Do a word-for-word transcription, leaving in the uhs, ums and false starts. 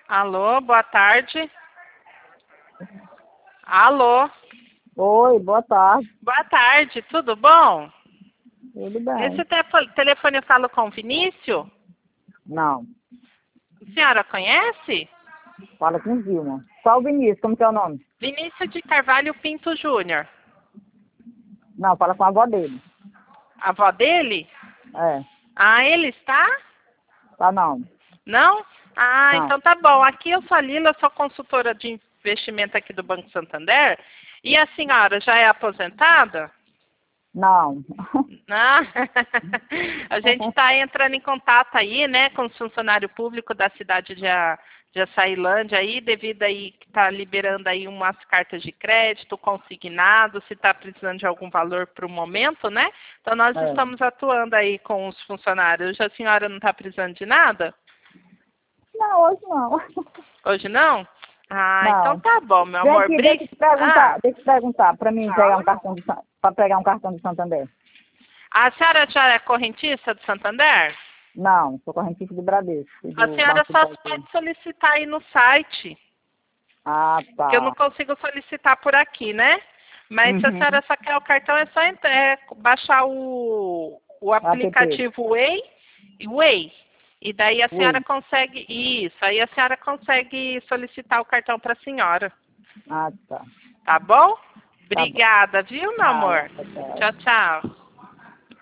Alô, boa tarde. Alô. Oi, boa tarde. Boa tarde, tudo bom? Tudo bem? Esse telefone, telefone eu falo com o Vinícius? Não. A senhora conhece? Fala com Vilma. Qual o Vinícius? Como que é o nome? Vinícius de Carvalho Pinto Júnior. Não, fala com a avó dele. A avó dele? É. Ah, ele está? Tá não. Não? Ah, Não. então tá bom. Aqui eu sou a Lila, sou consultora de investimento aqui do Banco Santander. E a senhora já é aposentada? Não. Ah, a gente está entrando em contato aí, né, com o funcionário público da cidade de, A, de Açailândia aí, devido aí que está liberando aí umas cartas de crédito, consignado, se está precisando de algum valor para o momento, né? Então nós É. estamos atuando aí com os funcionários. Hoje a senhora não está precisando de nada? Não, hoje não. Hoje não? Ah, Não. então tá bom, meu Vem amor. aqui, deixa Bri... eu te perguntar, Ah, deixa eu te perguntar, pra mim pegar um fala. cartão de para pegar um cartão de Santander. A senhora já é correntista do Santander? Não, sou correntista de Bradesco, A do senhora Banco do só Brasil. pode solicitar aí no site, Ah, que eu não tá. consigo solicitar por aqui, né? Mas se a Uhum. senhora só quer o cartão, é só entrar, é baixar o, o App. aplicativo Way, Way. E daí a senhora Oi. consegue, isso, aí a senhora consegue solicitar o cartão para a senhora. Ah, tá. Tá bom? Tá bom. Obrigada, viu, meu Nada. amor? Tchau, tchau. Tchau, tchau.